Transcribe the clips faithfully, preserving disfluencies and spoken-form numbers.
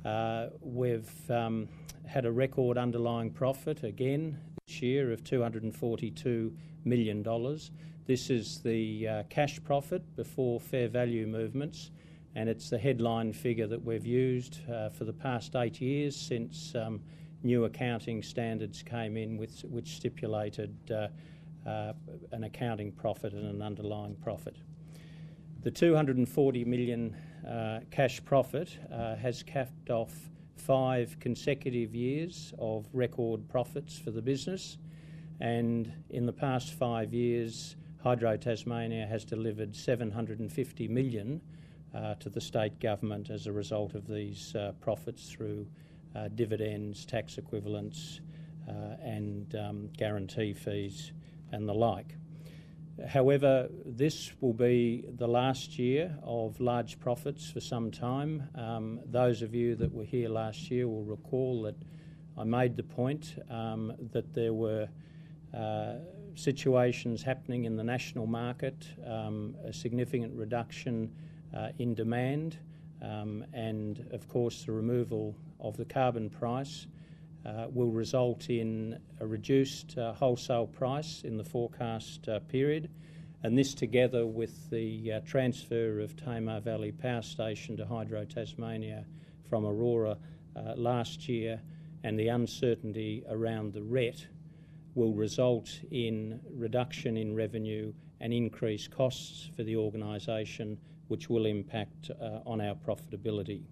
Uh, we've um, had a record underlying profit again this year of two hundred forty-two million dollars. This is the uh, cash profit before fair value movements, and it's the headline figure that we've used uh, for the past eight years since um, new accounting standards came in with, which stipulated uh, uh, an accounting profit and an underlying profit. The two hundred forty million dollars uh, cash profit uh, has capped off five consecutive years of record profits for the business, and in the past five years Hydro Tasmania has delivered seven hundred fifty million dollars uh, to the state government as a result of these uh, profits through uh, dividends, tax equivalents uh, and um, guarantee fees and the like. However, this will be the last year of large profits for some time. Um, those of you that were here last year will recall that I made the point um, that there were uh, situations happening in the national market, um, a significant reduction uh, in demand, um, and of course the removal of the carbon price Uh, will result in a reduced uh, wholesale price in the forecast uh, period, and this together with the uh, transfer of Tamar Valley Power Station to Hydro Tasmania from Aurora uh, last year and the uncertainty around the R E T will result in reduction in revenue and increased costs for the organisation, which will impact uh, on our profitability.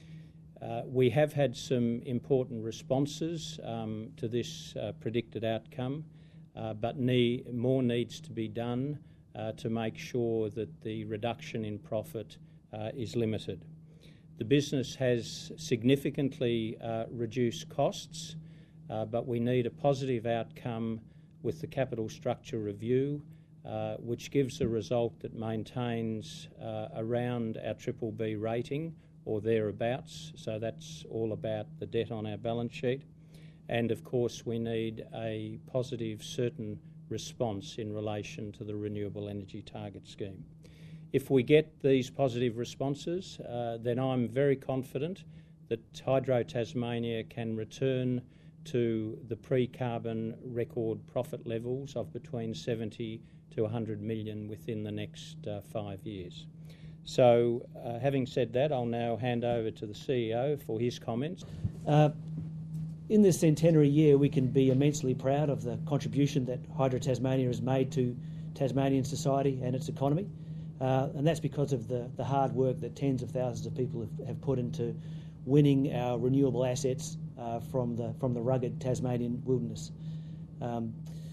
Uh, we have had some important responses um, to this uh, predicted outcome, uh, but need, more needs to be done uh, to make sure that the reduction in profit uh, is limited. The business has significantly uh, reduced costs, uh, but we need a positive outcome with the capital structure review, uh, which gives a result that maintains uh, around our triple B rating or thereabouts, so that's all about the debt on our balance sheet. And of course we need a positive certain response in relation to the Renewable Energy Target Scheme. If we get these positive responses, uh, then I'm very confident that Hydro Tasmania can return to the pre-carbon record profit levels of between seventy to one hundred million within the next uh, five years. So, uh, having said that, I'll now hand over to the C E O for his comments. Uh, in this centenary year, we can be immensely proud of the contribution that Hydro Tasmania has made to Tasmanian society and its economy, uh, and that's because of the, the hard work that tens of thousands of people have, have put into winning our renewable assets uh, from the from the rugged Tasmanian wilderness. Um,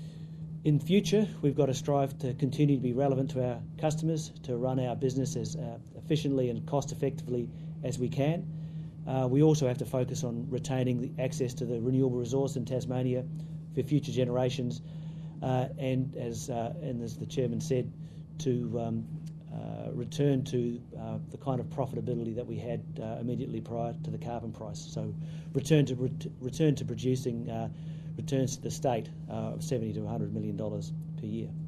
In future, we've got to strive to continue to be relevant to our customers, to run our business as uh, efficiently and cost-effectively as we can. Uh, we also have to focus on retaining the access to the renewable resource in Tasmania for future generations, uh, and as uh, and as the chairman said, to um, uh, return to uh, the kind of profitability that we had uh, immediately prior to the carbon price. So, return to ret- return to producing. Uh, returns to the state uh, of seventy to one hundred million dollars per year.